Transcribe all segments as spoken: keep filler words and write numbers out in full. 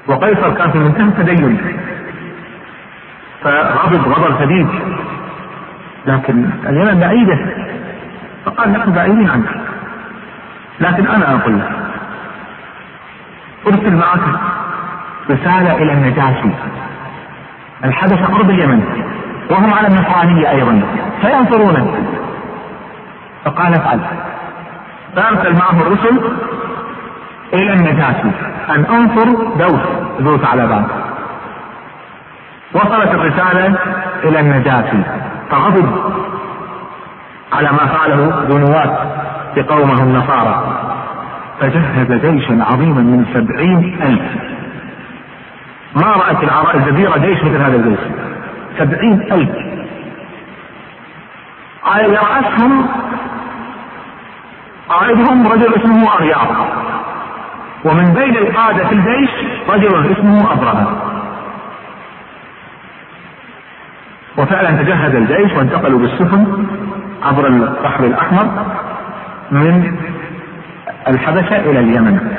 وقيصر كان في منتهى التدين، فغضب غضب شديد، لكن اليمن بعيدة، فقال نحن بعيدين عنك، لكن أنا أقول لك أرسل معك رسالة إلى النجاشي، الحدث قرب اليمن وهم على النصرانية أيضا فينصرونك. فقال افعل، فأرسل معه الرسل إلى النجاشي أن أنصر دوس ذو ثعلبان. وصلت الرسالة إلى النجاشي فغضب على ما فعله ذو نواة بقومه النصارى، فجهز جيشا عظيما من سبعين ألف. ما رأت الجزيرة جيش مثل هذا الجيش، سبعين ألف. يرأسهم قائدهم رجل اسمه أرياض، ومن بين القادة في الجيش رجل اسمه أبرهة. وفعلا تجهز الجيش وانتقلوا بالسفن عبر البحر الأحمر من الحبشة إلى اليمن.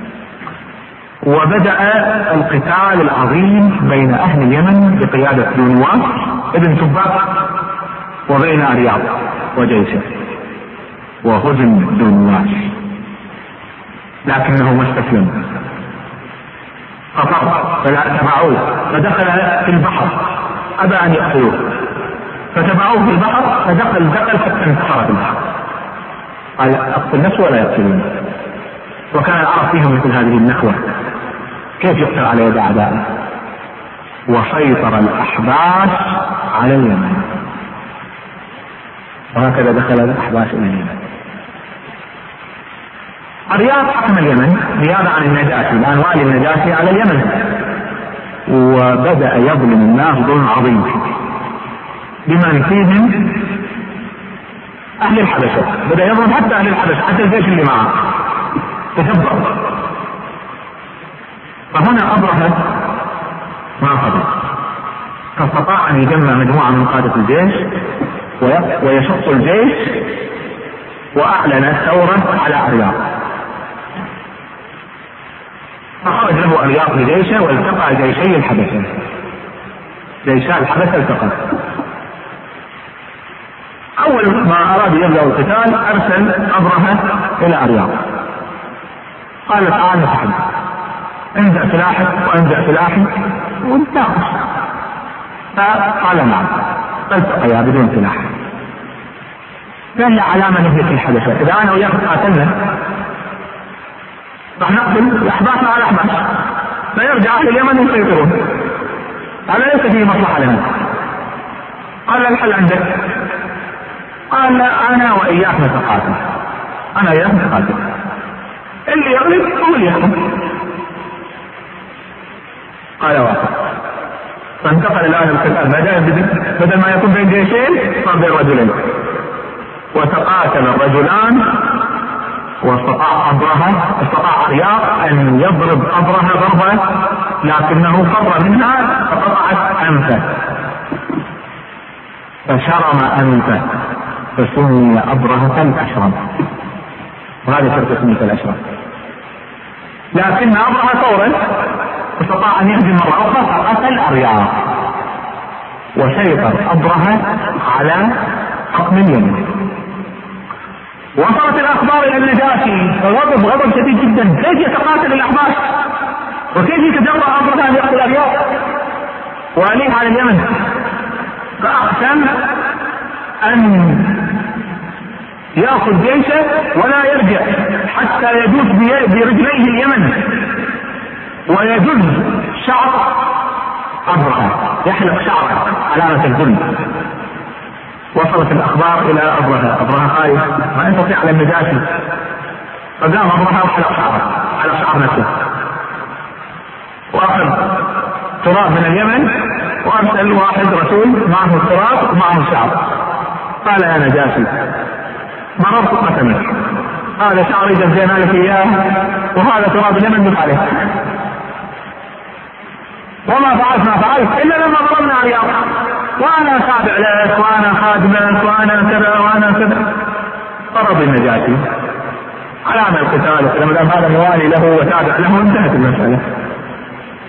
وبدأ القتال العظيم بين أهل اليمن بقيادة ذو نواة ابن تبع وبين أرياض وجيشه، وهزم ذو نواة لكنه ما استسلم، ففر فتبعوه فدخل في البحر، أبى أن يقتلوه فتبعوه في البحر، فدخل دخل حتى انتحر في البحر، قال أقتل نفسه ولا يقتلون. وكان العرب فيهم مثل هذه النخوة، كيف يقتل على يد أعدائه. وسيطر الأحباش على اليمن، وهكذا دخل الأحباش إلى اليمن. أرياض حكم اليمن زيادة عن النجاشي، الآن والي النجاشي على اليمن، وبدأ يظلم الناس ظلم عظيم بمن فيهم أهل الحبشة، بدأ يظلم حتى أهل الحبشة، حتى الجيش اللي معه تكبر. فهنا أبرهة ما قدر، فاستطاع أن يجمع مجموعة من قادة الجيش ويشق الجيش، وأعلن الثورة على أرياض. فخرج له أرياض بجيشه والتقى جيشي الحبشة، جيشا الحبشة التقى. أول ما أراد يبدأ القتال أرسل أبرهة إلى أرياض، قال تعال نتحدث، انزع سلاحك وانزع سلاحي ونتناقش. فقال نعم، فالتقيا بدون سلاح. فهي علامة نهلك الحبشة، إذا أنا وياك قاتلنا راح نقتل أحباشنا على أحباش، فيرجع أهل اليمن يسيطرون، هذا ليس فيه مصلحة لنا. قال الحل عندك، قال أنا وإياك نتقاتل، أنا وإياك نتقاتل، اللي يغلب هو اللي يحكم. قال وافق. فانتقل الآن القتال، بدل ما يكون بين جيشين صار بين رجلين، وتقاتل الرجلان. واستطاع أبرهة استطاع أرياض أن يضرب أبرهة ضربة، لكنه فر منها فقطعت أنفه فشرم أنفه، فسمي أبرهة الأشرم، وهذا شرط اسمه الأشرم. لكن أبرهة فورا استطاع أن يهجم مرة أخرى فقتل أرياض، وسيطر أبرهة على حكم اليمن. وصلت الأخبار إلى النجاشي فغضب غضب شديد جدا، كيف يتقاتل الأحباش وكيف يتجرأ أبرهة أن يقتل أرياض وأليه على اليمن. فأقسم أن يأخذ جيشه ولا يرجع حتى يدوس برجليه اليمن ويجز شعر أبرهة، يحلق شعره علامة الذل. وصلت الأخبار إلى أبرهة، أبرهة خايف ما يستطيع على النجاشي، فقام أبرهة وحلق شعره على شعر نفسه، وأخذ تراب من اليمن وأرسل واحد رسول معه التراب ومعه الشعر، قال يا نجاشي مررت قسمك، هذا شعري جزينا لك إياه وهذا تراب اليمن بك عليه، وما فعلت ما فعلت إلا لما ضربنا أرياض، وأنا تابع لك وأنا خادمك وأنا كذا وأنا كذا. ضرب النجاشي علامة القتال، لما هذا موالي له وتابع له انتهت المسألة.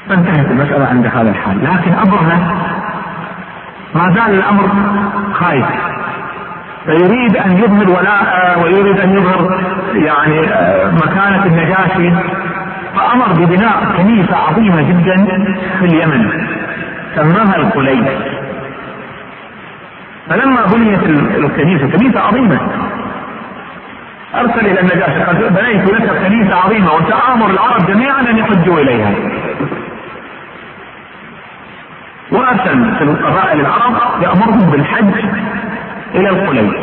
فانتهت المسألة عند هذا الحال. لكن أبرهة ما زال الأمر خايف، فيريد أن يظهر ولاء ويريد أن يظهر يعني مكانة النجاشي، فأمر ببناء كنيسة عظيمة جدا في اليمن سماها القليس. فلما بنيت الكنيسة، كنيسة عظيمة، أرسل إلى النجاشي قال بنيت لك كنيسة عظيمة وسآمر العرب جميعا أن يحجوا إليها. وأرسل في القبائل العرب يأمرهم بالحج إلى القليس.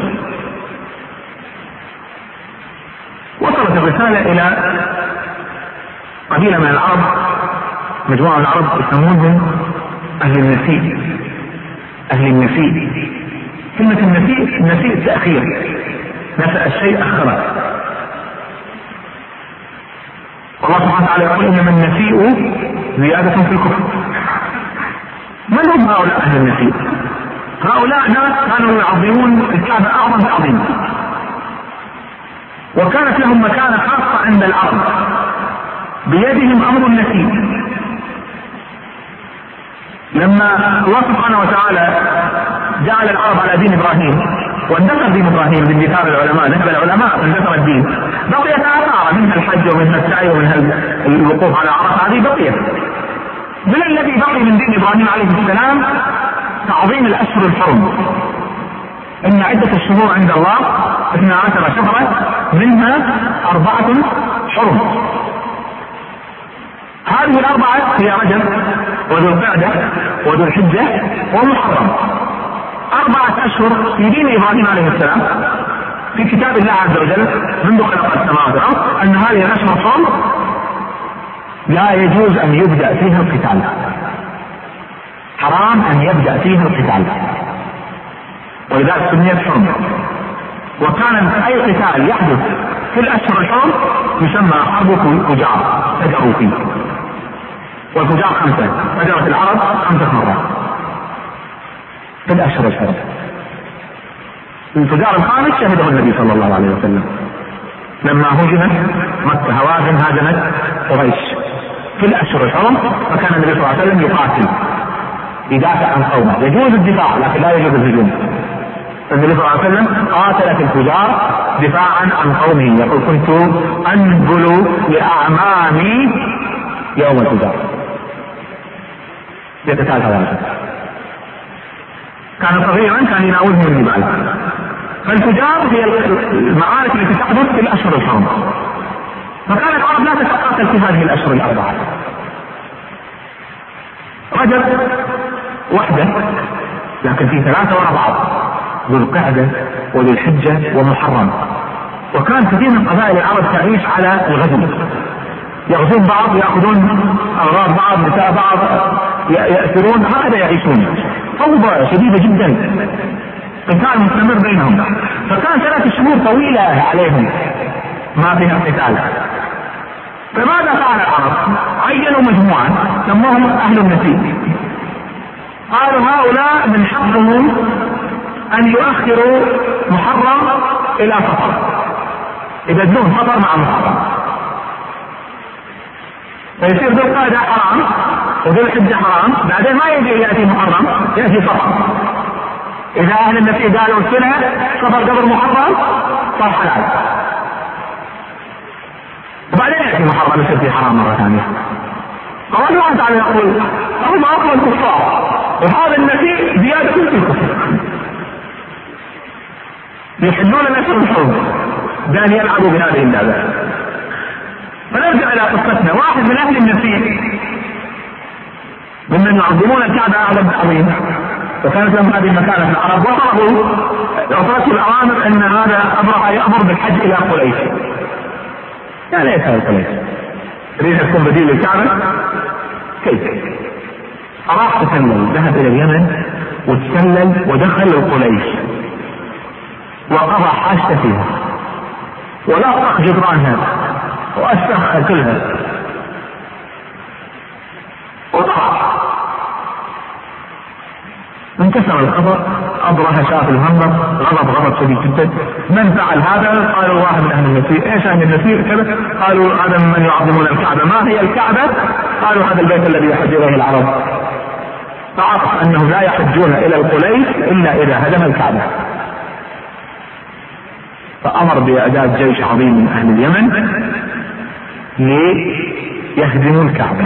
وصلت الرسالة إلى قبيلة من العرب، مجموعة من العرب يسمونهم أهل النسيء. أهل النسيء، كلمة النسيء، النسيء تأخير، نسأ الشيء أخره. والله سبحانه وتعالى يقول إنما النسيء زيادة في الكفر. من هم هؤلاء أهل النسيء؟ هؤلاء ناس كانوا يعظمون الكعبة أعظم تعظيم، وكانت لهم مكانة خاصة عند العرب، بيدهم أمر النسيء. لما الله سبحانه وتعالى جعل العرب على دين إبراهيم واندثر دين إبراهيم باندثار العلماء، نسب العلماء اندثر الدين، بقيت آثار منها الحج ومنها السعي ومنها الوقوف على عرفة، هذه بقيت. من الذي بقي من دين إبراهيم عليه السلام تعظيم الأشهر الحرم. إن عدة الشهور عند الله اثنا عشر شهرا منها أربعة حرم. هذه الأربعة هي رجب وذو القعدة وذو الحجة ومحرم، أربعة أشهر في دين إبراهيم عليه السلام في كتاب الله عز وجل منذ خلق السماوات والأرض أن هذه الأشهر حرم لا يجوز أن يبدأ فيها القتال، حرام أن يبدأ فيها القتال، ولذلك سميت حرم. وكان أي قتال يحدث في الأشهر الحرم يسمى حرب فجار، فجروا فيه. والفجار خمسة، فجرت العرب خمسة مرات في الأشهر الحرم. الفجار الخامس شهده النبي صلى الله عليه وسلم لما هجمت مكة، هوازن هاجمت قريش في الأشهر الحرم، فكان النبي صلى الله عليه وسلم يقاتل يدافع عن قومه. يجوز الدفاع لكن لا يجوز الهجوم. النبي صلى الله عليه وسلم قاتل في الفجار دفاعا عن قومه، يقول كنت أنبل لأعمامي يوم الفجار يقتال هوازن. كان صغيرا كان يناولهم الجبال. فالفجار هي المعارك التي تحدث في الأشهر الحرم، فكانت العرب لا تتقاتل في هذه الأشهر الأربعة. رجب وحده لكن في ثلاثة وراء بعض، ذو القعدة وذو الحجة ومحرم. وكان كثير من قبائل العرب تعيش على الغزو، يغزون بعض، يأخذون أغراض بعض، نساء بعض، يأسرون، هكذا يعيشون. فوضى شديدة جدا، قتال مستمر بينهم. فكان ثلاث شهور طويلة عليهم ما فيها قتال. فماذا فعل العرب؟ عينوا مجموعة سموهم أهل النسيء، قالوا هؤلاء من حقهم أن يؤخروا محرم إلى صفر، يبدلون صفر مع محرم، فيصير ذو القعدة حرام وذو الحجة حرام، بعدين ما يجي يأتي محرم، يأتي صفر. إذا أهل النسيء قالوا السنة صفر قبل محرم صار حلال، وبعدين يأتي محرم يصير فيه حرام مرة ثانية. فالله الله تعالى يقول هم أقوى الكفار، وهذا النسيء زيادة في الكفر، يحلون الأشهر الحرم بأن يلعبوا بهذه اللعبة. فنرجع إلى قصتنا. واحد من أهل النسيء ممن يعظمون الكعبة أعظم تعظيم، وكانت لهم هذه المكانة في العرب، وطلبوا وصلته الأوامر أن هذا أبرهة يأمر بالحج إلى قريش. يعني ليس هذا قريش تريد تكون بديل للكعبة؟ كيف؟ أراح تسلل، ذهب إلى اليمن وتسلل ودخل القريش وقضى حاجته فيها ولاصق جدرانها وأسرخ كلها وطلع. انكسر الخبر، أبرهة شاف المنظر غضب غضب شديد جدا. من فعل هذا؟ قالوا واحد من أهل النسير. ايش أهل النسير؟ كذا. قالوا هذا من يعظمون الكعبة. ما هي الكعبة؟ قالوا هذا البيت الذي يحج إليه العرب. فعرف أنهم لا يحجون إلى القليس إلا إذا هدم الكعبة. فأمر بإعداد جيش عظيم من أهل اليمن ليهدموا الكعبة.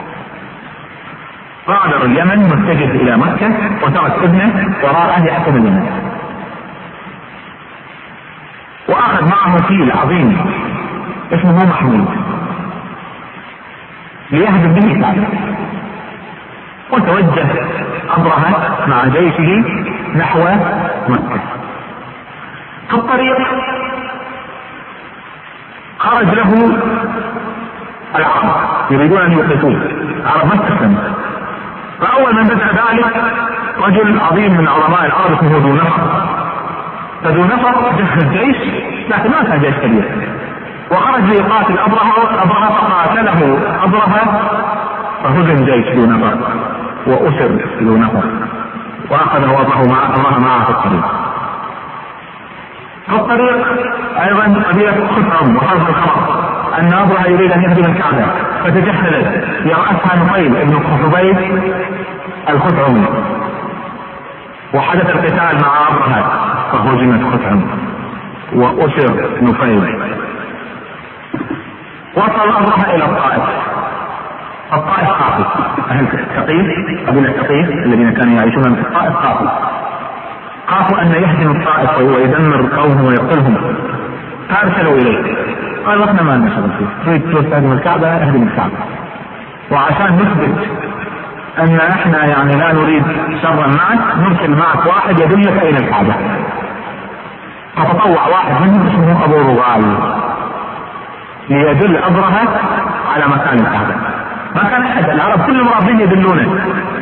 غادر اليمن متجه إلى مكة وترك ابنه وراءه يحكم اليمن، وأخذ معه فيل عظيم اسمه محمود ليهدم به الكعبة. وتوجه أبرهة مع جيشه نحو مكة. في الطريق خرج له العرب يريدون أن يقتلوه، العرب ما استسلموا. فأول من بدأ ذلك رجل عظيم من علماء العرب اسمه ذو نفر. فذو نفر جهز جيش لكن ما كان جيش كبير، وخرج ليقاتل أبرهة. أبرهة فقاتله أبرهة فهزم جيش ذو نفر وأسر ذو نفر، وأخذ وضعه مع أبرهة معه في الطريق. في الطريق أيضا قضية خثعم وحرب الخمر، أن أبرهة يريد أن يهدم الكعبة فتجهزت يرأسها نفيل ابن خصبيب الخثعمي، وحدث القتال مع أبرهة فهزمت خثعم وأسر نفيل. وصل أبرهة إلى الطائف. الطائف قافل، أهل الثقيف قبيلة الثقيف الذين كانوا يعيشون في الطائف قافل، خافوا أن يهدم الطائف ويدمر قومه ويقتلهم، فأرسلوا إليه. قال احنا ما نشغل فيه، تريد تروح تهدم الكعبة اهدم الكعبة. وعشان نثبت ان احنا يعني لا نريد شرا معك نرسل معك واحد يدلك الى الكعبة. فتطوع واحد منهم اسمه ابو رغال ليدل أبرهة على مكان الكعبة. ما كان احد، العرب كلهم راضين يدلونه.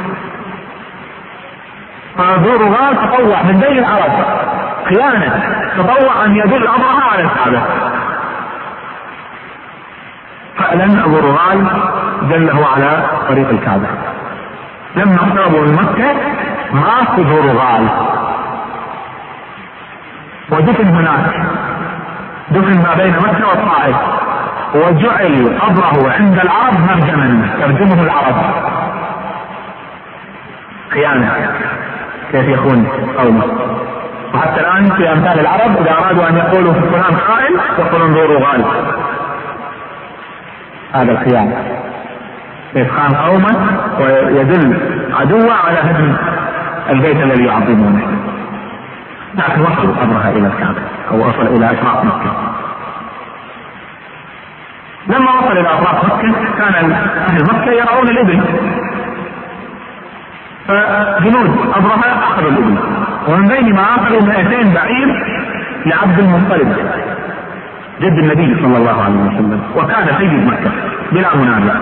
فابو رغال تطوع من بين العرب خيانة، تطوع ان يدل أبرهة على الكعبة. فعلا ابو رغال دله على طريق الكعبة. لما اقتربوا من مكة مات ابو رغال ودفن هناك، دفن ما بين مكة والطائف، وجعل قبره عند العرب مرجما ترجمه العرب. خيانة كيف يخون قومه. وحتى الآن في أمثال العرب إذا أرادوا أن يقولوا في فلان خائن يقولون ابو رغال. هذا الخيانة كيف خان قومه ويدل عدوه على هدم البيت الذي يعظمونه. لكن وصل أبرهة إلى الكعبة أو وصل إلى أشراف مكة. لما وصل إلى أطراف مكة كان أهل مكة يرون الإبل، فجنود أبرهة أخذوا الإبل، ومن بين ما أخذوا مئتين بعير لعبد المطلب جد النبي صلى الله عليه وسلم، وكان سيد مكة بلا منازع.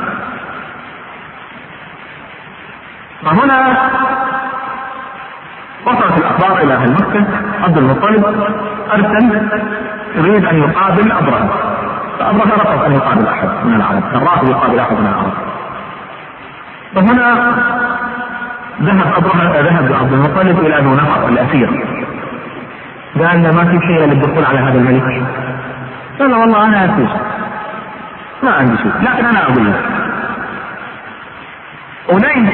فهنا وصلت الأخبار إلى أهل مكة. عبد المطلب أرسل يريد أن يقابل أبرهة، فأبرهة رفض أن يقابل أحد من العرب، الرافض يقابل أحد من العرب. فهنا ذهب أبرهة ذهب عبد المطلب إلى ذو نفر الأسير، قال له ما في شيء للدخول على هذا الملك. قال له والله أنا أفيش ما عندي شيء، لكن أنا أقول لك أنيس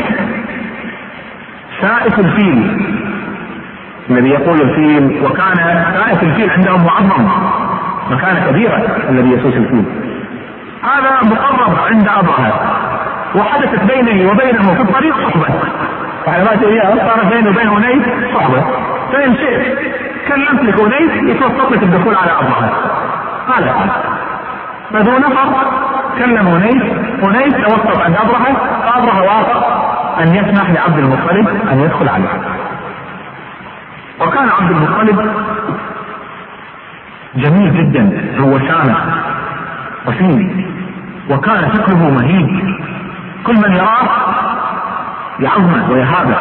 سائف الفيل الذي يقول الفيل، وكان سائف الفيل عندهم معظم مكانة كبيرة الذي يسوس الفيل، هذا مقرب عند أبرهة، وحدثت بينه وبينه في الطريق صحبة. فعلمات إياه صار بينه وبين أنيس صحبة، فإن شئت كلمت لك أنيس يتوسط لك الدخول على أبرهة. هذا قال فذو نفر كلم أنيس، أنيس توسط عند أبرهة، فأبرهة وافق أن يسمح لعبد المطلب أن يدخل عليه. وكان عبد المطلب جميل جدا ذو وسامة وسيم، وكان شكله مهيب، كل من يراه يعظمه ويهابه.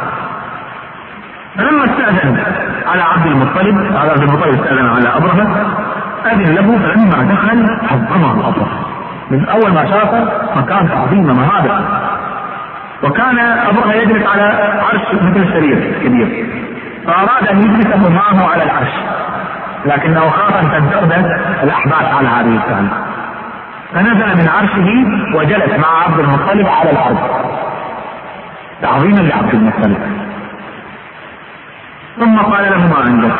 فلما استأذن على عبد المطلب على عبد المطلب استأذن على أبرهة، أذن له. فلما دخل عظمه أبرهة، من أول ما شافه مكان عظيم مهابة، وكان أبرهة يجلس على عرش مثل السرير كبير، فأراد أن يجلسه معه على العرش، لكنه خاف أن تنتقد الأحباش على هذه الفعل، فنزل من عرشه وجلس مع عبد المطلب على الأرض تعظيما لعبد المطلب. ثم قال له: ما عندك؟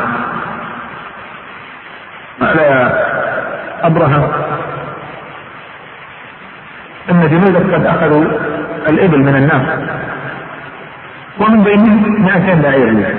قال: يا أبرهة، إن جنودك قد أخذوا الإبل من الناس، ومن بينهم مئتين بعير،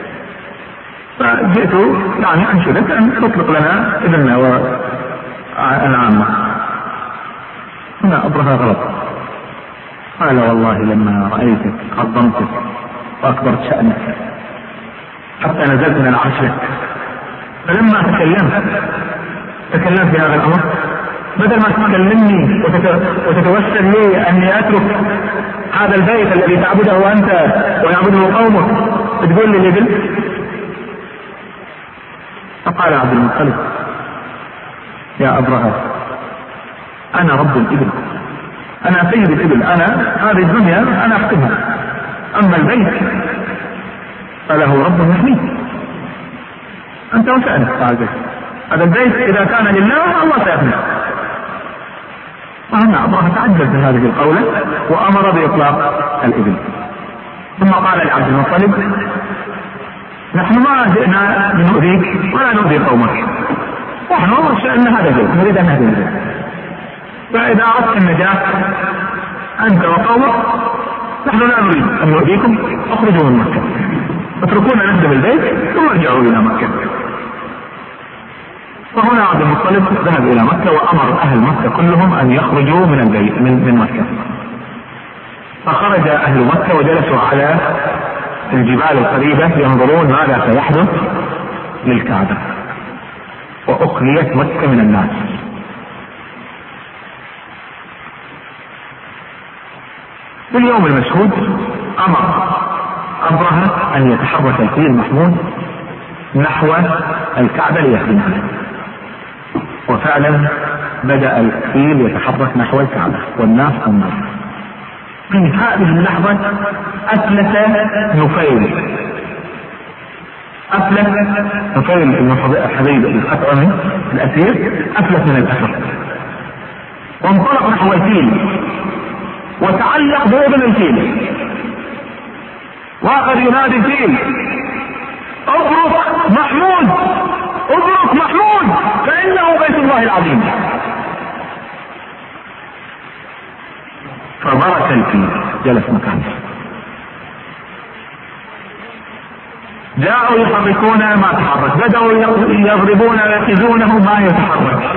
فجئت يعني أنشدك أن تطلق لنا إبلنا والعامة. هنا أبرهة غلط، قال: والله لما رأيتك عظمتك وأكبرت شأنك حتى نزلت من العرش لك، فلما تكلمت تكلمت في هذا الأمر، بدل ما تكلمني وتتوسل لي أني أترك هذا البيت الذي تعبده أنت ويعبده قومك، تقول لي الإبل. فقال عبد المطلب: يا أبرهة، أنا رب الإبل، أنا سيد الإبل، أنا هذه الدنيا أنا أحكمها، أما البيت فله رب يحميه، أنت وسألك هذا هذا البيت إذا كان لله الله سيحميه. فهنا أبرهة تعجب من هذه القولة وأمر بإطلاق الإبل. ثم قال لعبد المطلب: نحن ما جئنا لنؤذيك ولا نؤذي قومك، نحن شأننا هذا البيت، نريد أن نهدي البيت، فإذا أردت النجاة أنت وقومك نحن لا نريد أن نؤذيكم، اخرجوا من مكة، اتركونا نهدم البيت ثم ارجعوا إلى مكة. فهنا عبد المطلب ذهب إلى مكة وأمر أهل مكة كلهم أن يخرجوا من البيت من, من مكة. فخرج أهل مكة وجلسوا على الجبال القريبة ينظرون ماذا سيحدث للكعبة، وأخليت مكة من الناس. في اليوم المشهود أمر أبرهة أن يتحرك الفيل محمود نحو الكعبة ليخدمها، وفعلا بدأ الفيل يتحرك نحو الكعبة والناس النار. في هذه اللحظة أفلت نفيل أفلت نفيل الحبيب الخطأمي الأسير، أفلت من الأسر وانطلق نحو الفيل وتعلق بأذن الفيل وآخر ينادي الفيل: ابرك محمود، ابرك محمود، فإنه بيت الله العظيم. فبرك الفيل، جلس مكانه. جاءوا يحركون ما تحرك، بدأوا يضربون ويأخذونه ما يتحرك.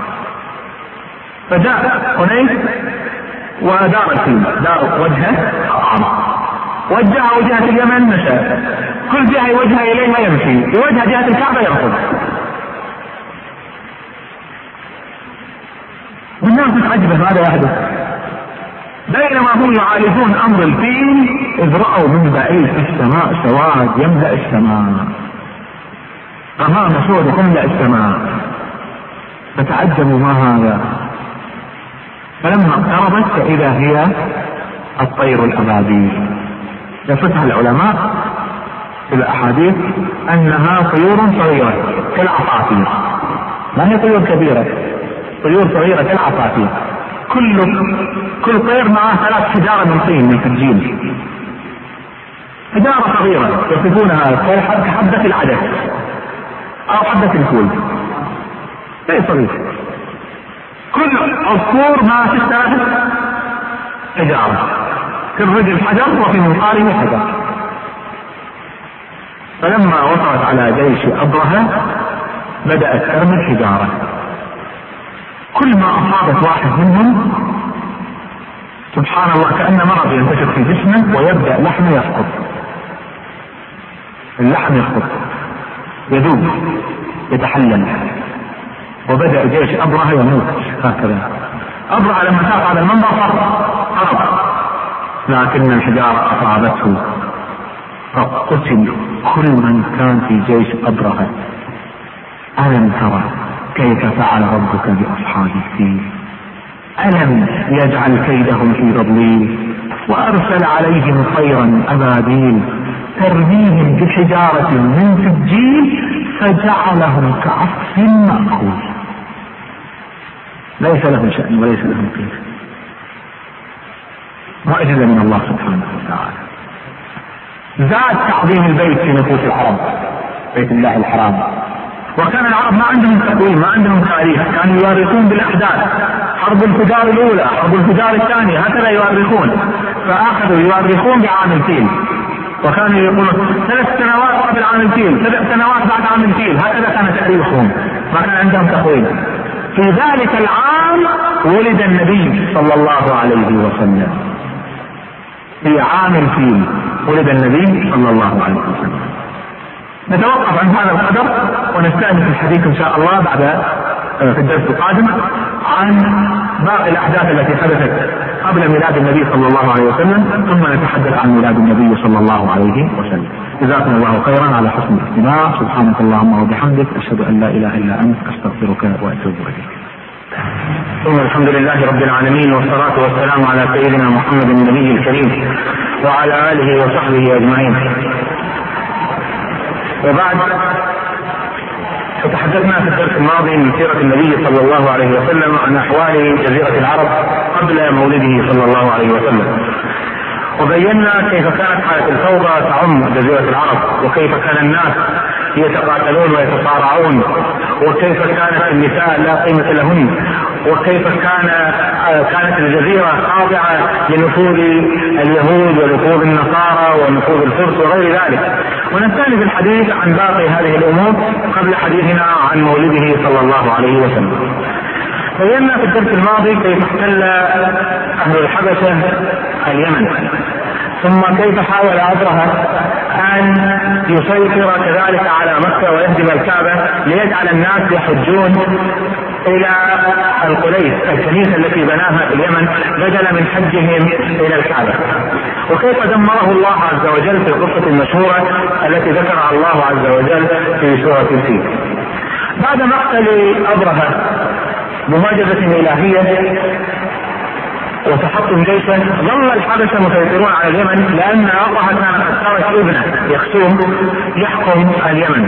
فجاء حنيف ودار الفيل، دار وجهه أعمى، وجه وجهة اليمن مشى، كل جهة يوجه إليها يمشي، يوجه جهة الكعبة يركض. والناس متعجبة ماذا يحدث. بينما هم يعالجون أمر الفيل إذ رأوا من بعيد في السماء سواد يملأ السماء، أمام سود يملأ السماء، فتعجبوا ما هذا. فلما اقتربت فإذا هي الطير الأبابيل. يصفها العلماء في الأحاديث أنها طيور صغيرة كالعصافير، ما هي طيور كبيرة، طيور صغيرة كالعصافير. كل كل طير معه ثلاث حجارة من طين من سجيل، حجارة صغيرة يصفونها كحبة العدس أو حبة الفول، شيء صغير. كل عصفور ما تستاهل حجارة، في الرجل حجر وفي منقاره حجر. فلما وصلت على جيش أبرهة بدأت ترمي الحجارة، كل ما أصابت واحد منهم سبحان الله كأن مرض ينتشر في جسمه ويبدأ لحمه يسقط، اللحم يسقط يذوب يتحلل، وبدأ جيش أبرهة يموت هكذا. أبرهة لما شاف على المنبر هرب، لكن الحجارة أصابته فقتل كل من كان في جيش أبرهة. ألم ترى كيف فعل ربك بأصحاب الفيل؟ ألم يجعل كيدهم في تضليل؟ وأرسل عليهم طيرا أبابيل ترميهم بحجارة من سجيل فجعلهم كعصف مأكول، ليس لهم شأن وليس لهم قيمة. معجزة من الله سبحانه وتعالى. زاد تعظيم البيت في نفوس العرب، بيت الله الحرام. وكان العرب ما عندهم تقويم، ما عندهم تاريخ، كانوا يؤرخون بالاحداث، حرب الفجار الاولى، حرب الفجار الثانيه، هكذا يؤرخون. فاخذوا يؤرخون بعام الفيل، وكانوا يقولون ثلاث سنوات قبل عام الفيل، سبع سنوات بعد عام الفيل، هكذا كان تاريخهم، ما كان عندهم تقويم. في ذلك العام ولد النبي صلى الله عليه وسلم، في عام الفيل ولد النبي صلى الله عليه وسلم. نتوقف عن هذا القدر ونستأنف الحديث ان شاء الله بعد في الدرس القادم عن باقي الاحداث التي حدثت قبل ميلاد النبي صلى الله عليه وسلم، ثم نتحدث عن ميلاد النبي صلى الله عليه وسلم. جزاكم الله خيرا على حسن الاستماع. سبحانك اللهم وبحمدك، اشهد ان لا اله الا انت، استغفرك واتوب اليك. ثم الحمد لله رب العالمين، والصلاة والسلام على سيدنا محمد النبي الكريم وعلى آله وصحبه أجمعين. وبعد، فتحدثنا في الدرس الماضي من سيرة النبي صلى الله عليه وسلم عن أحوال جزيرة العرب قبل مولده صلى الله عليه وسلم، وبينا كيف كانت حالة الفوضى تعم جزيرة العرب، وكيف كان الناس يتقاتلون ويتصارعون، وكيف كانت النساء لا قيمة لهن، وكيف كان كانت الجزيرة خاضعة لنفوذ اليهود ونفوذ النصارى ونفوذ الفرس وغير ذلك. ونستأنف الحديث عن باقي هذه الأمور قبل حديثنا عن مولده صلى الله عليه وسلم. بينا في الدرس الماضي كيف احتل أهل الحبشة اليمن، ثم كيف حاول أبرهة أن يسيطر كذلك على مكة ويهدم الكعبة ليجعل الناس يحجون إلى القليس، الكنيسة التي بناها في اليمن، بدلا من حجهم إلى الكعبة. وكيف دمره الله عز وجل في القصة المشهورة التي ذكرها الله عز وجل في سورة الفيل. بعد مقتل أبرهة بمعجزة إلهية وتحطم جيشه، ظل الحبشة مسيطرون على اليمن، لأن أبرهة كان قد ترك ابنه يكسوم يحكم اليمن.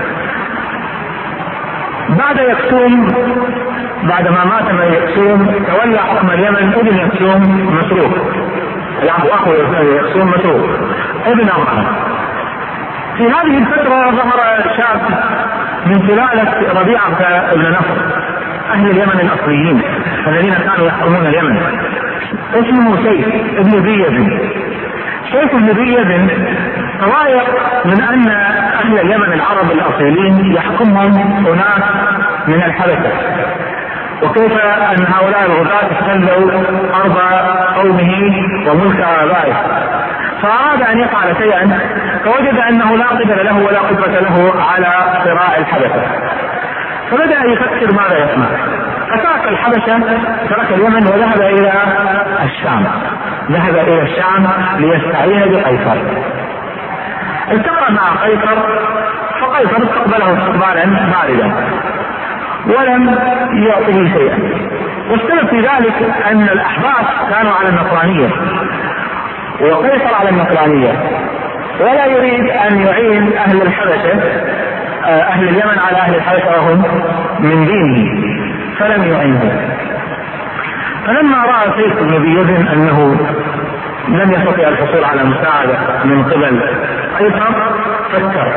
بعد يكسوم، بعدما مات من يكسوم، تولى حكم اليمن ابن يكسوم مسروق، يعني أخو يكسوم مسروق ابن أبرهة. في هذه الفترة ظهر شاب من سلالة ربيعة بن نصر، أهل اليمن الأصليين الذين كانوا يحكمون اليمن، اسمه سيف ابن ذي يزن. سيف ابن ذي يزن تضايق من أن أهل اليمن العرب الأصيلين يحكمهم أناس من الحبشة، وكيف أن هؤلاء الغزاة استولوا أرض قومه وملك آبائه، فأراد أن يفعل شيئا، فوجد أنه لا قدر له ولا قدرة له على صراع الحبشة، فبدأ يفكر ماذا يصنع. فترك الحبشة، ترك اليمن وذهب إلى الشام، ذهب إلى الشام ليستعين بقيصر. التقى مع قيصر، فقيصر استقبله استقبالا باردا ولم يعطه شيئا. والسبب في ذلك أن الأحباش كانوا على النصرانية وقيصر على النصرانية، ولا يريد أن يعين أهل الحبشة أهل اليمن على أهل الحبشة وهم من دينه، فلم يعينه. فلما رأى سيف بن ذي يزن أنه لم يستطيع الحصول على مساعدة من قبل قيصر، فكر،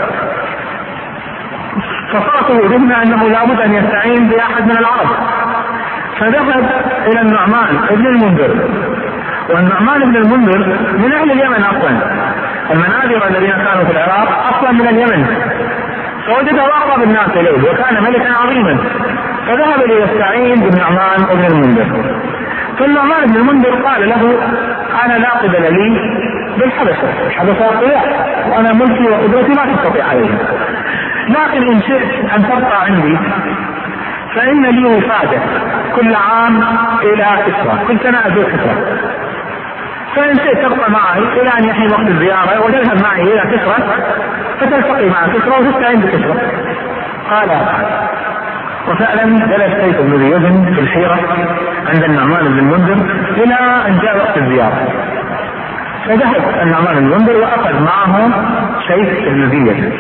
فصارته ذهن أنه لابد أن يستعين بأحد من العرب، فذهب إلى النعمان ابن المنذر. والنعمان ابن المنذر من أهل اليمن أصلا، المناذر الذين كانوا في العراق أصلا من اليمن، فوجده أقرب الناس إليه وكان ملكا عظيما، فذهب ليستعين بالنعمان ابن المنذر. فالنعمان ابن المنذر قال له: أنا لا قبل لي بالحبشة، الحبشة أقوياء وأنا ملكي وقدرتي ما تستطيع عليها، لكن إن شئت أن تبقى عندي فإن لي وفادة كل عام إلى كسرى، كل سنة أزور كسرى، فإن شئت تبقى معي إلى أن يحين وقت الزيارة وتذهب معي إلى كسرى فتلتقي مع كسرى وتستعين بكسرى. قال: وفعلا جلس سيف بن ذي يزن في الحيرة عند النعمان بن المنذر إلى أن جاء وقت الزيارة، فذهب النعمان المنذر وأخذ معه سيف النبي،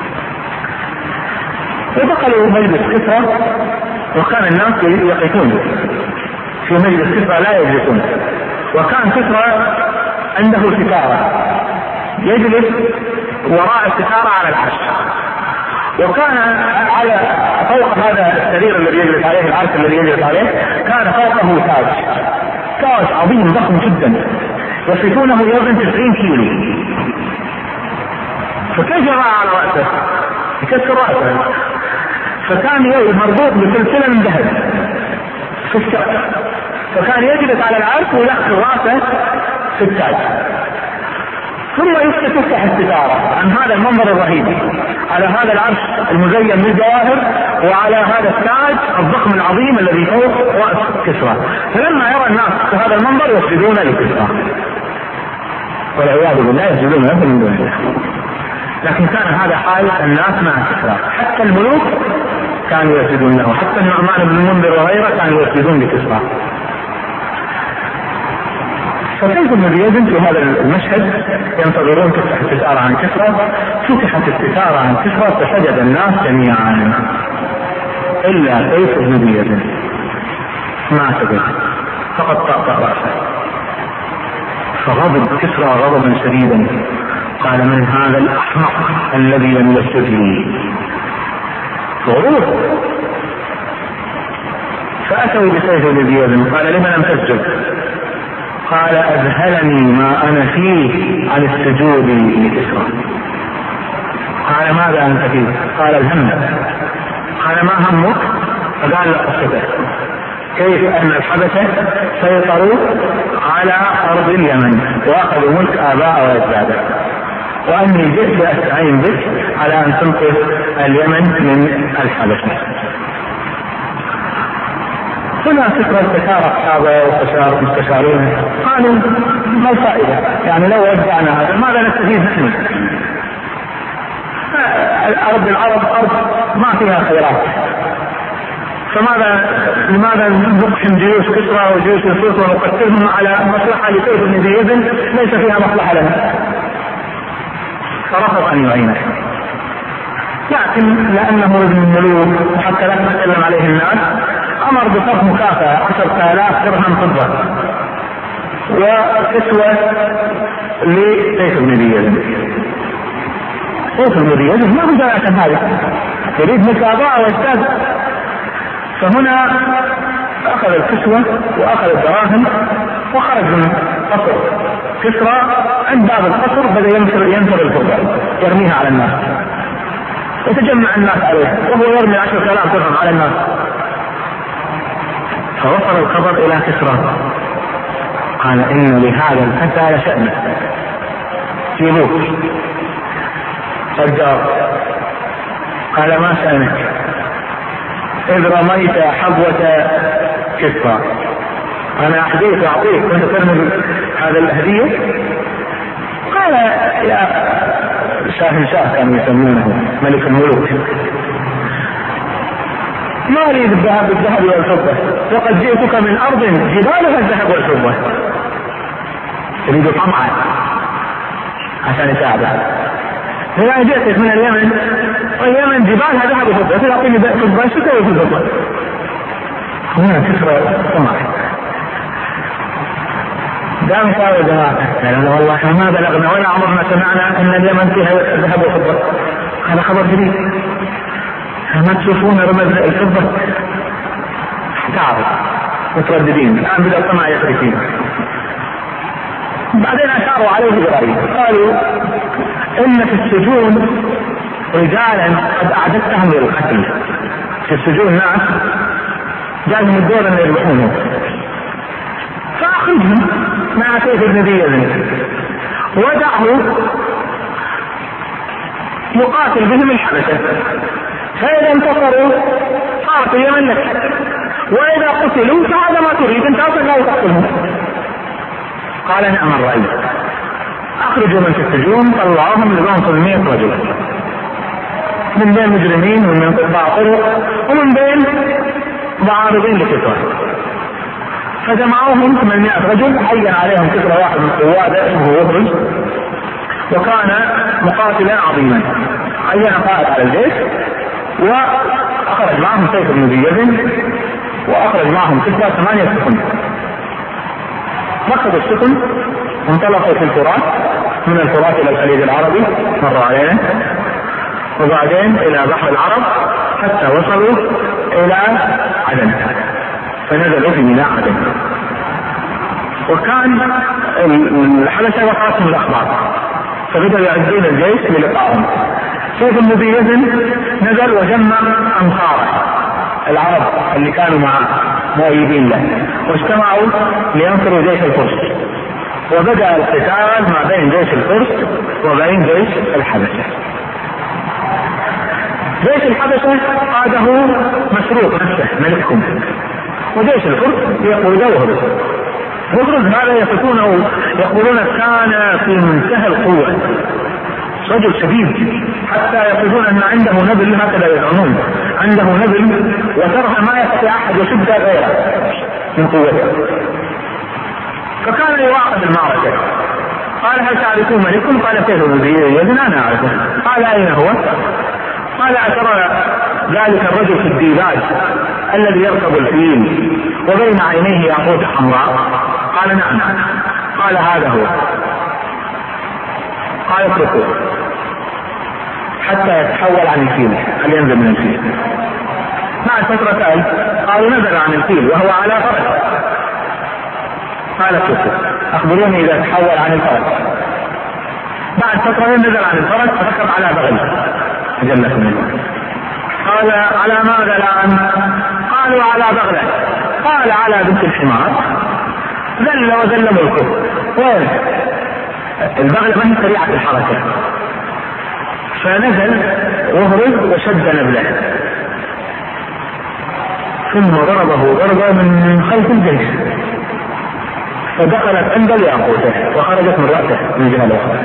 ودخلوا مجلس كسرى، وكان الناس يقفون في مجلس كسرى لا يجلسون، وكان كسرى عنده ستارة يجلس وراء الستارة على العرش، وكان على فوق هذا السرير الذي يجلس عليه، العرش الذي يجلس عليه، كان فوقه تاج، تاج عظيم ضخم جدا يصفونه يوزن تسعين كيلو. فكيف يضع على رأسه؟ يكسر رأسه. فكان مربوط بسلسلة من ذهب في السقف، فكان يجلس على العرش ويدخل رأسه في التاج، ثم يفتح الستارة عن هذا المنظر الرهيب على هذا العرش المزين بالجواهر وعلى هذا التاج الضخم العظيم الذي فوق رأس كسرى. فلما يرى الناس هذا المنظر يسجدون لكسرى والعياذ بالله، يسجدون له من دون الله. لكن كان هذا حال الناس مع كسرى، حتى الملوك كانوا يسجدون له، حتى النعمان بن المنذر وغيره كانوا يسجدون لكسرى. فكيف النبي يزن في هذا المشهد ينتظرون تفتح الستارة عن كسرى؟ فتحت الستارة عن كسرى فسجد الناس جميعا إلا سيف النبي يزن ما سجد، فقد طأطأ رأسه. فغضب كسرى غضبا شديدا، قال من هذا الأحمق الذي لم يسجد لي؟ غضب. فأتوا بسيف النبي يزن، قال لما لم تسجد؟ قال أذهلني ما أنا فيه عن السجود لكسرى. قال ماذا أنت فيه؟ قال الهم. قال ما همك؟ فقال قصته كيف أن الحبشة سيطروا على أرض اليمن وأخذوا ملك آباء وأجداده، وأني جئت أستعين بك على أن تنقذ اليمن من الحبشة. هنا فكرة استشار أصحابه واستشار مستشارين، قالوا ما الفائدة؟ يعني لو وزعنا هذا ماذا نستفيد نحن؟ أرض العرب أرض ما فيها خيرات، فماذا لماذا نقحم جيوش كسرى وجيوش نصوص ونقتلهم على مصلحة لسيف النبي يزن ليس فيها مصلحة لنا؟ فرفض أن يعينه. لكن لأنه ابن الملوك وحتى لا تتكلم عليه الناس أمر بصرف مكافأة عشرة آلاف درهم فضة وكسوة لسيف النبي يزن. سيف النبي يزن ما هو جاء عشان هذا، يريد مكافأة واجتاز. فهنا أخذ الكسوة وأخذ الدراهم وخرج من قصر كسرى. عند باب القصر بدأ ينثر ينثر الفضة يرميها على الناس، وتجمع الناس عليه وهو يرمي عشرة آلاف درهم على الناس. فوصل الخبر إلى كسرى، قال إن لهذا الفتى لشأنه، جيبوه. فجار قال ما شأنك؟ إذ رميت حبوة كسرى. أنا أحديث أعطيك كنت ترمي هذا الهدية؟ قال يا شاهنشاه كانوا يسمونه ملك الملوك، ما لي بالذهب بالذهب والفضة، وقد جئتك من أرض جبالها الذهب والفضة. تريد طمعا عشان يساعده. إذا جئتك من اليمن واليمن جبالها ذهب وفضة، تعطيني فضة شكرا وفضة. هنا كسرى طمع. دام قالوا جماعة والله ما بلغنا ولا عمرنا سمعنا أن اليمن فيها ذهب وفضة، هذا خبر جديد. ما تشوفون رمز الفضة؟ تعرف مترددين الآن بدأ الطمع يخرجين. بعدين أشاروا عليه برأيه، قالوا إن في السجون رجالا قد أعددتهم للقتل. في السجون ناس جاءهم الدور أن يذبحونهم، فأخرجهم مع سيف النبي يزن ودعه يقاتل بهم الحبشة، فإذا انتصروا صارت اليمن لك، وإذا قتلوا فهذا ما تريد أنت أصلا لا تقتلهم. قال نعم الرأي. أخرجوا من في السجون، طلعوهم لهم ثمانمائة رجل من بين مجرمين ومن قطاع طرق ومن بين معارضين لكسرى. فجمعوهم ثمانمائة رجل، عين عليهم كسرى واحد من قواده اسمه وهرج، وكان مقاتلا عظيما، عين قائد على الجيش، وأخرج معهم سيف بن ذي يزن، وأخرج معهم كسرى ثمانية سفن. ركبوا السفن وانطلقوا في الفرات، من الفرات إلى الخليج العربي مر علينا، وبعدين إلى بحر العرب حتى وصلوا إلى عدن، فنزلوا في ميناء عدن. وكان الحبشة وقعتهم الأخبار، فبدأوا يعدون الجيش للقائهم. سيف بن ذي يزن نزل وجمع أنصاره العرب اللي كانوا مع مؤيدين له، واجتمعوا لينصروا جيش الفرس، وبدأ القتال ما بين جيش الفرس وبين جيش الحبشة. جيش الحبشة قاده مسروق نفسه ملكهم، وجيش الفرس يقوده وهرج. وهرج هذا يصفونه يقولون كان في منتهى القوة، رجل شديد، حتى يقولون ان عنده نبل، هكذا يزعمون عنده نبل وترى ما يستطيع احد يشد غيره من قوته. فكان يواقف المعركة. قال هل تعرفون ملككم؟ قال سيف بن ذي يزن انا اعرفه. قال اين هو؟ قال أترى ذلك الرجل في الديباج الذي يركب الفيل وبين عينيه ياقوت حمراء؟ قال نعم. قال هذا هو. قال اتركوه حتى يتحول عن الفيل، هل ينزل من الفيل؟ بعد فترة سأل، قالوا نزل عن الفيل وهو على فرس. قال اتركوه أخبروني إذا تحول عن الفرس. بعد فترة نزل عن الفرس ركب على بغل جلة منه. قال على ماذا الآن؟ قالوا على بغلة. قال على بنت الحمار. ذل وذل ملكه. وين البغلة؟ من سريعة الحركة. فنزل وهرج وشد نبله، ثم ضربه ضربة من خلف الجيش، فدخلت عند الياقوته وخرجت من رأسه من جهة الأخرى،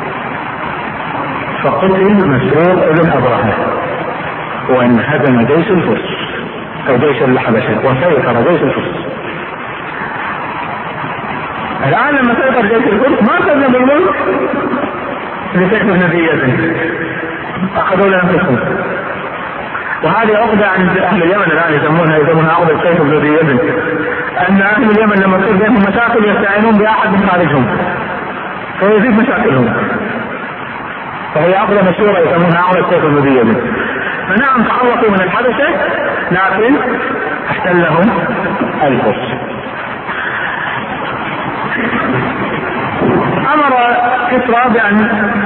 فقتل مسروق بن أبرهة، وانهزم جيش الفرس أو جيش الحبشة وسيطر جيش الفرس. الآن لما سيطر جيش الفرس ما سلم الملك لسيف بن ذي يزن، أخذوا لأنفسهم. وهذه عقدة عند أهل اليمن الآن يسمونها يسمونها عقدة سيف بن ذي يزن، أن أهل اليمن لما تصير بينهم مشاكل يستعينون بأحد من خارجهم فيزيد مشاكلهم، فهي عقدة مشهورة يسمونها عقدة سيف بن ذي يزن. فنعم تحركوا من الحبشة لكن احتلهم الفرس. أمر كسرى بأن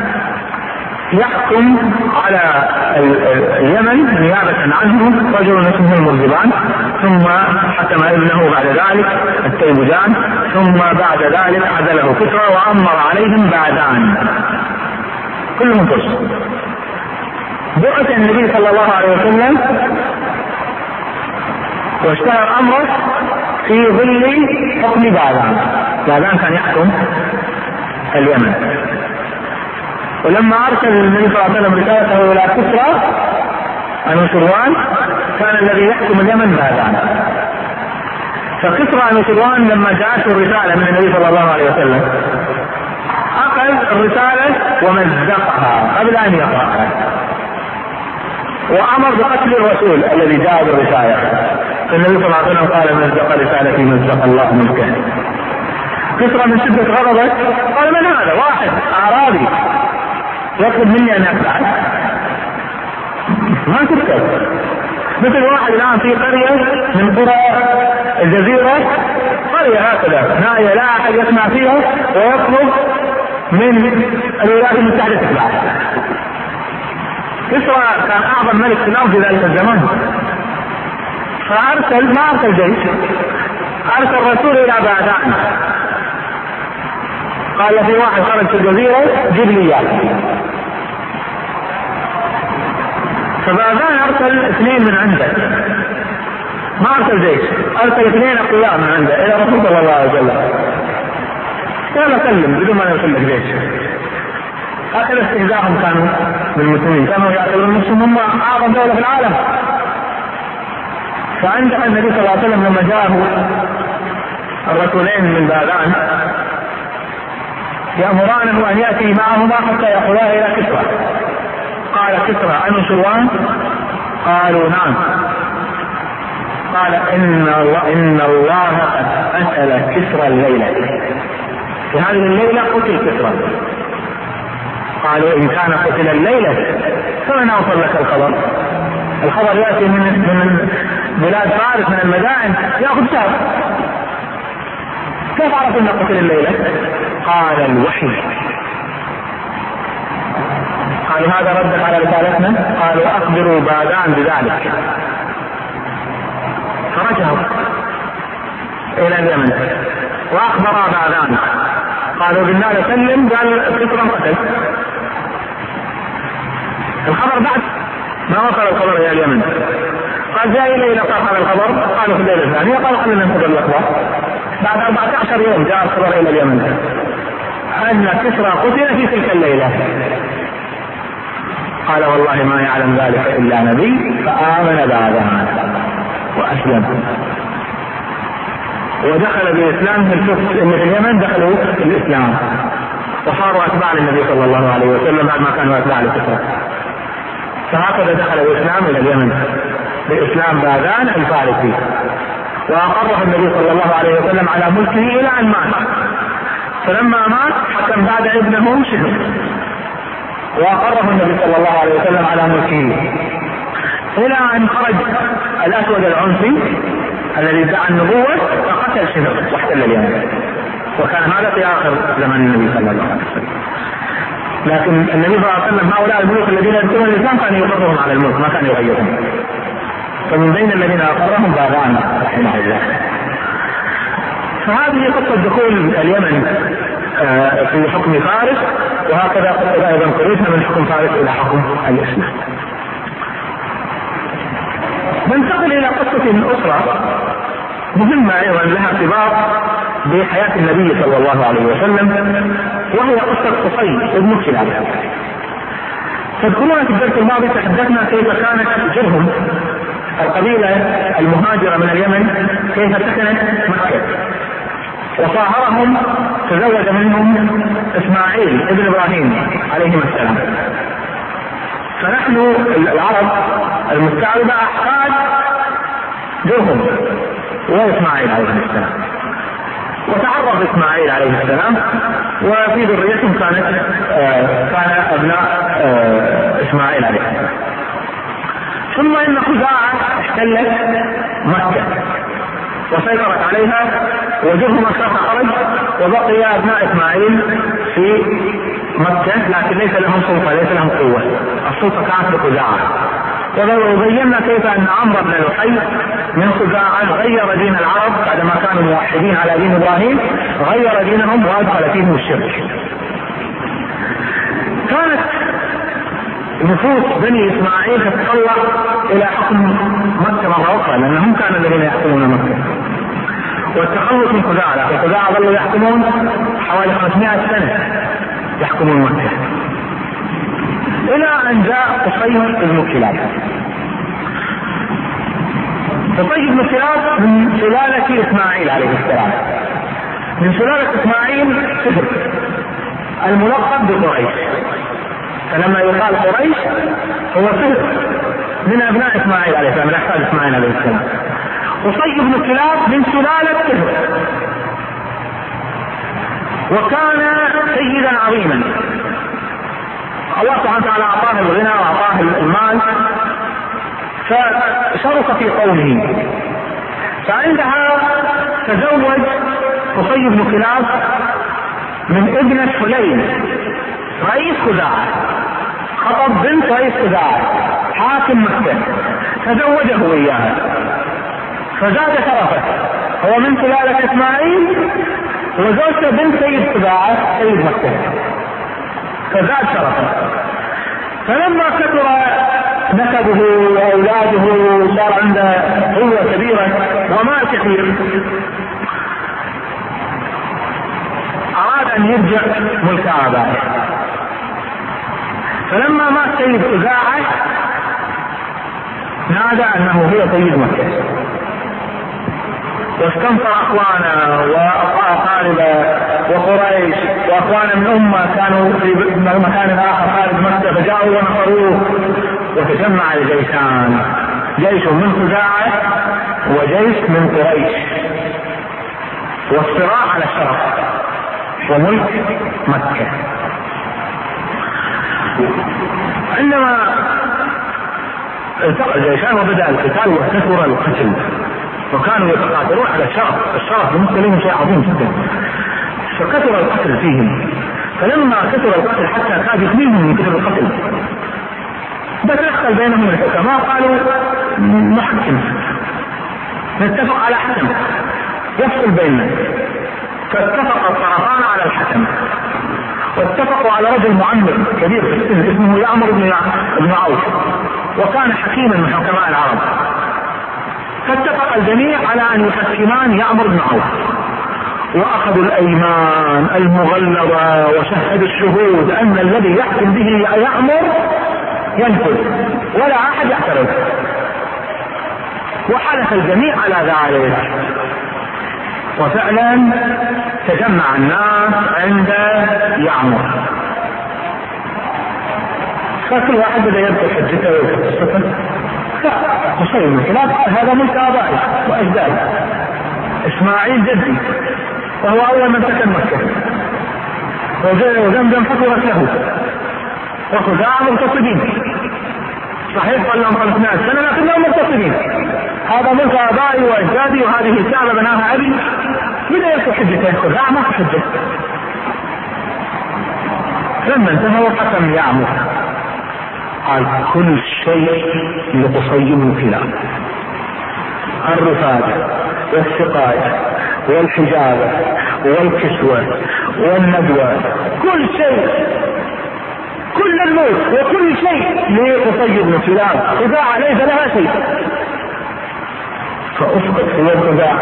يحكم على اليمن نيابة عنه رجل اسمه المرزبان، ثم حكم ابنه بعد ذلك التيمجان، ثم بعد ذلك عزله كسرى وأمر عليهم بعدان كلهم فرس. بعث النبي صلى الله عليه وسلم واشتهر أمره في ظل حكم بعدان. بعدان كان يحكم اليمن، ولما أرسل النبي صلى الله عليه وسلم رسالته إلى كسرى أنوشروان كان الذي يحكم اليمن بعدان. فكسرى أنوشروان لما جاءته الرسالة من النبي صلى الله عليه وسلم أخذ الرسالة ومزقها قبل أن يقرأها، وأمر بقتل الرسول الذي جاء بالرسالة. فالنبي صلى الله عليه وسلم قال مزق رسالتي مزق الله ملكه. كسرى من شدة غضبه قال من هذا؟ واحد أعرابي يطلب مني أن أفعل، ما تكتب مثل واحد الآن في قرية من قرى الجزيرة، قرية هكذا نائية لا أحد يسمع فيها، ويطلب من الولايات المتحدة تتبعه. كسرى كان أعظم ملك في الأرض في ذلك الزمان، فأرسل ما أرسل جيش، أرسل رسول إلى بعدان، قال في واحد خرج في الجزيرة جيب لي إياه. فبعدان أرسل اثنين من عنده، ما أرسل جيش، أرسل اثنين أقوياء من عنده إلى رسول صلى الله عليه وسلم، قال سلم بدون ما يرسل لك جيش. هكذا استهزاءهم كانوا بالمسلمين، كانوا يعتبرون المسلمين هم أعظم دولة في العالم. فعندها النبي صلى الله عليه وسلم لما جاءه الرسولين من باذان يأمرانه أن يأتي معهما حتى يقولا إلى كسرى. قال كسرى أنشوان؟ قالوا نعم. قال إن الله, إن الله قد أسأل كسرى الليلة، في هذه الليلة قتل كسرى. قالوا إن كان قتل الليلة فمن أوصل لك الخبر؟ الخبر يأتي من من بلاد فارس من المدائن يأخذ شهر، كيف عرف أن قتل الليلة؟ قال الوحي. قالوا هذا ردك على رسالتنا؟ قالوا أخبروا باذان بذلك. فرجعوا إلى اليمن وأخبر باذان، قالوا بالله سلم، قال كسرى قتل. الخبر بعد ما وصل الخبر إلى اليمن، قال جاء إلي إلى هذا الخبر، قالوا في الليلة الثانية قالوا خلينا ننتظر الأخبار. بعد أربعة عشر يوم جاء الخبر إلى اليمن أن كسرى قتل في تلك الليلة. قال والله ما يعلم ذلك إلا نبي، فآمن باذان وأسلم ودخل بالإسلام. في اليمن دخلوا في الإسلام وصاروا أتباع للنبي صلى الله عليه وسلم بعد ما كانوا أتباع لكسرى. فهكذا دخل الإسلام إلى اليمن بإسلام باذان الفارسي، وأقره النبي صلى الله عليه وسلم على ملكه إلى أن مات. فلما مات حكم بعد ابنه شهر، وأقره النبي صلى الله عليه وسلم على ملكه إلى أن خرج الأسود العنسي الذي ادعى النبوة فقتل شهر واحتل اليمن، وكان هذا في آخر زمن النبي صلى الله عليه وسلم. لكن النبي صلى الله عليه وسلم هؤلاء الملوك الذين يذكرون الإسلام كان يقرهم على الملك، ما كان يغيرهم. فمن بين الذين أقرهم باذان رحمه الله. فهذه قصة دخول اليمن في حكم فارس، وهكذا قصة أيضا خروجها من حكم فارس إلى حكم الإسلام. ننتقل إلى قصة أخرى مهمة أيضا لها ارتباط بحياة النبي صلى الله عليه وسلم، وهي قصة قصي بن كلاب. تذكرون في الدرس الماضي تحدثنا كيف كانت جرهم القبيلة المهاجرة من اليمن كيف سكنت مكة، وصاهرهم تزوج منهم إسماعيل ابن إبراهيم عليهما السلام. فنحن العرب المستعربة أحفاد جرهم وإسماعيل عليه السلام، وتعرف إسماعيل عليه السلام وفي ذريتهم كانت آه كان أبناء آه إسماعيل عليه السلام. ثم إن خزاعة احتلت مكة وسيطرت عليها، وجرهم خرج وبقي أبناء إسماعيل في مكة، لكن ليس لهم سلطة، ليس لهم قوة، السلطة كانت لخزاعة. وبينا كيف أن عمرو بن لحي من خزاعة غير دين العرب بعدما كانوا موحدين على دين إبراهيم، غير دينهم وأدخل فيهم الشرك. كانت نفوس بني إسماعيل تتطلع إلى حكم مكة مرة أخرى، لأنهم كانوا الذين يحكمون مكة، والتخلص من خزاعة. لكن خزاعة ظلوا يحكمون حوالي خمسمائة سنة يحكمون مكة، إلى أن جاء قصي بن كلاب. قصي بن كلاب من سلالة إسماعيل عليه السلام، من سلالة إسماعيل سفر الملقب بقريش، فلما يقال قريش هو سفر من أبناء إسماعيل عليه السلام، من أحفاد إسماعيل عليه السلام. قصي بن كلاب من سلالة سفر، وكان سيدا عظيما، الله سبحانه وتعالى أعطاه الغنى وأعطاه المال، فشرف في قومه. فعندها تزوج قصي بن كلاب من ابنة حليم رئيس خزاعة، خطب بنت رئيس خزاعة حاكم مكة، تزوجه إياها فزاد شرفه، هو من سلالة إسماعيل وزوجته بنت سيد خزاعة سيد مكة، فزاد شرفه. فلما كثر نسبه وأولاده صار عنده قوة كبيرة ومال كثير، أراد أن يرجع ملك آبائه. فلما مات سيد خزاعة نادى أنه هو سيد مكة، واستنصر أخوانه ثم كانوا في مكان آخر خارج مكة فجاءوا ونصروه، وتجمع الجيشان، جيش من خزاعة وجيش من قريش، والصراع على شرف وملك مكة. عندما التقى الجيشان وبدأ القتال وكثر القتل، وكانوا يتقاتلون على الشرف، الشرف بالنسبة لهم شيء عظيم جدا، فكثر القتل فيهم. فلما كثر القتل حتى كاد يثنيهم من كثر القتل، فتدخل بينهم الحكماء قالوا نحكم، نتفق على حكم يفصل بيننا. فاتفق الطرفان على الحكم، واتفقوا على رجل معمر كبير في السن اسمه يعمر بن عوف، وكان حكيما من حكماء العرب. فاتفق الجميع على ان يحكمان يعمر بن عوف، واخذوا الايمان المغلظه وشهدوا الشهود ان الذي يحكم به يعمر ينفذ ولا احد يعترض، وحلف الجميع على ذلك. وفعلا تجمع الناس عند يعمر، فكل واحد بدا يذكر حجته ويذكر قصته. قصي بن كلاب هذا ملك ابائي واجدادي، اسماعيل جدي وهو اول من سكن مكه، وزمزم حفرت له، وخزاعة مرتصدين، صحيح قال لهم خمسمائة سنة لكنهم مرتصدين، هذا ملك ابائي واجدادي وهذه كعبة بناها ابي. بدا يذكر حجته، خزاعة ما في حجه. لما انتهوا حكم يعمر قال كل شيء لقصي بن كلاب، الرفادة والسقاية والحجابة والكسوة والندوة، كل شيء، كل الملك وكل شيء لقصي بن كلاب، خزاعة ليس لها شيء. فأسقط في يد خزاعة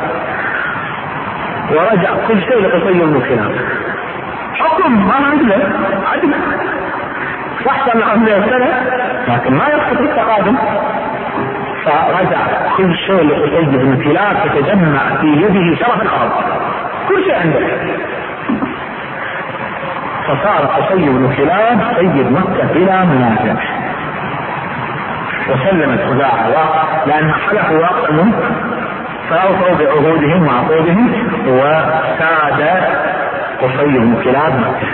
ورجع كل شيء لقصي بن كلاب. حكم ما عندنا عدل، واحسن خمسين سنة لكن ما يسقط التقادم. فرجع كل شيء لقصي بن كلاب، فتجمع في يده شرف الارض، كل شيء عنده. فصار قصي بن كلاب سيد مكة بلا منازع، وسلمت خزاعة لأنها حلفوا واقسموا فأوفوا بعهودهم وعقودهم، وساد قصي بن كلاب مكة.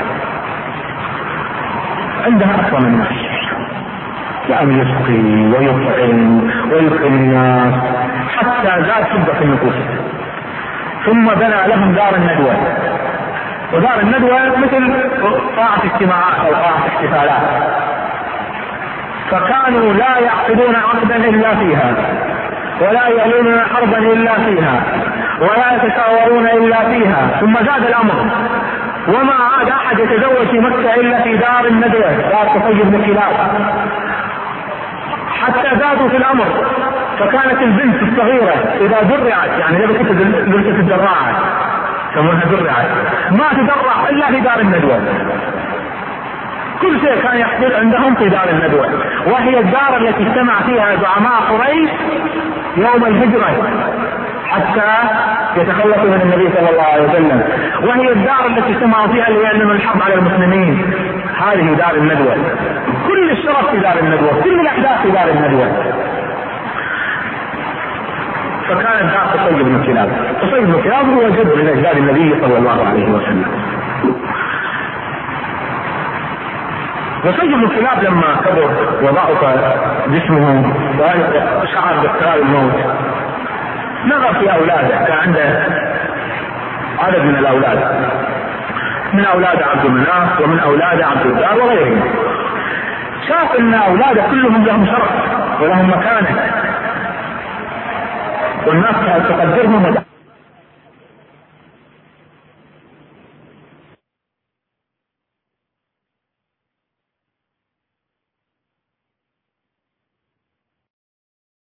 عندها أكرم الناس، لأن يسقي ويطعم ويكرم الناس حتى زاد شدة في النفوس. ثم بنى لهم دار الندوة، ودار الندوة مثل قاعة اجتماعات أو قاعة احتفالات، فكانوا لا يعقدون عقدا إلا فيها، ولا يعلنون حربا إلا فيها، ولا يتشاورون إلا فيها. ثم زاد الأمر، وما عاد أحد يتزوج في مكة إلا في دار الندوة، دار قصي بن كلاب، حتى زادوا في الأمر. فكانت البنت الصغيرة إذا درعت، يعني لبست لبست الدراعة يسمونها درعت، ما تدرع إلا في دار الندوة. كل شيء كان يحصل عندهم في دار الندوة، وهي الدار التي اجتمع فيها زعماء قريش يوم الهجرة حتى يتخلصوا من النبي صلى الله عليه وسلم، وهي الدار التي اجتمعوا فيها ليعلنوا الحرب على المسلمين. هذه دار الندوة، كل الشرف في دار الندوة، كل الأحداث في دار الندوة. فكانت دار قصي بن كلاب. قصي بن كلاب هو جد من أجداد النبي صلى الله عليه وسلم. قصي بن كلاب لما كبر وضعف جسمه وشعر باقتراب الموت نظر في أولاده، كان عنده عدد من الأولاد، من أولاد عبد المناف ومن أولاد عبد الدار وغيرهم. شاف أن أولاده كلهم لهم شرف ولهم مكانة، والناس تقدرهم